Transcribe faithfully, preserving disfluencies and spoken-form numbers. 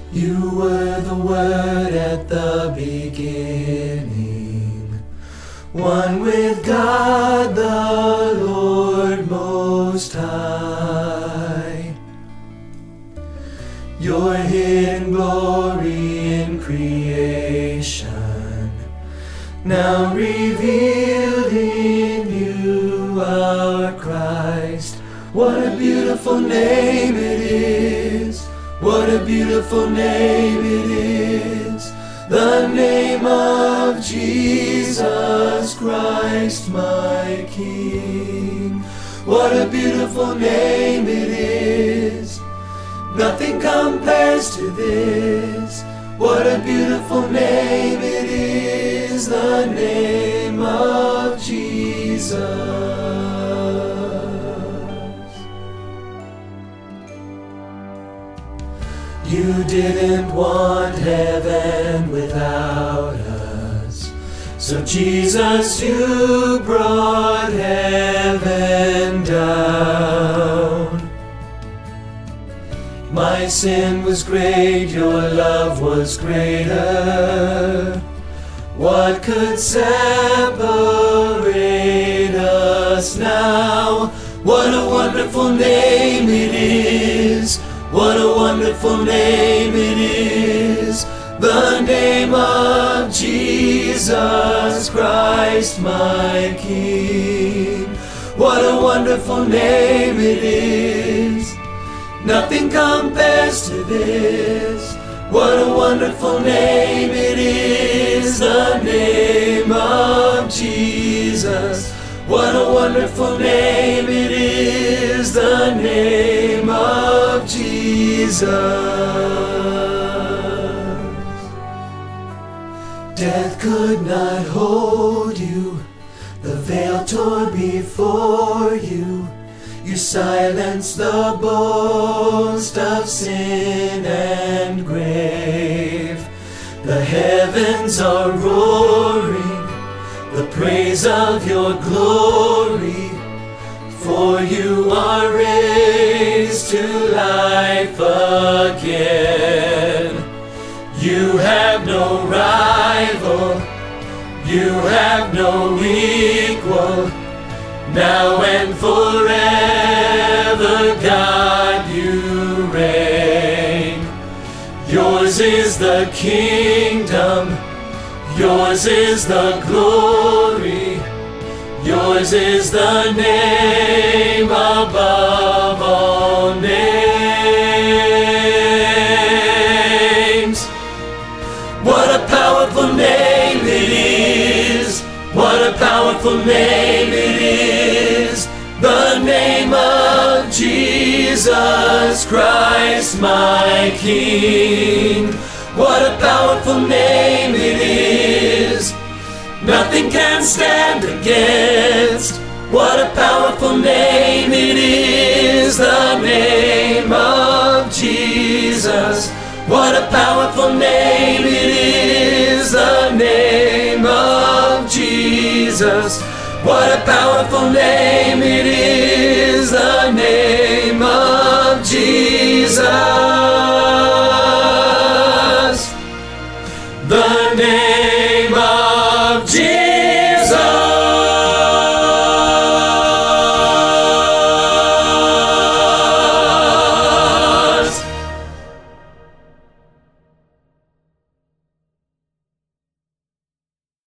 You were the Word at the beginning, one with God the Lord Most High. Your hidden glory in creation, now revealed in you, our Christ. What a beautiful name it is! What a beautiful name it is! The name of Jesus Christ, my King. What a beautiful name it is! Nothing compares to this. What a beautiful name it is, the name of Jesus. You didn't want heaven without us, so Jesus, you brought heaven down. My sin was great, your love was greater. What could separate us now? What a wonderful name it is! What a wonderful name it is! The name of Jesus Christ, my King. What a wonderful name it is! Nothing compares to this. What a wonderful name it is, the name of Jesus. What a wonderful name it is, the name of Jesus. Death could not hold you, the veil tore before you. You silenced the boast of sin and grave. The heavens are roaring the praise of your glory, for you are raised to life again. You have no rival, you have no equal. Now and forever, God, you reign. Yours is the kingdom, yours is the glory, yours is the name above all names. What a powerful name it is! What a powerful name it is! The name of Jesus Christ, my King. What a powerful name it is! Nothing can stand against. What a powerful name it is! The name of Jesus. What a powerful name it is! The name of Jesus. What a powerful name it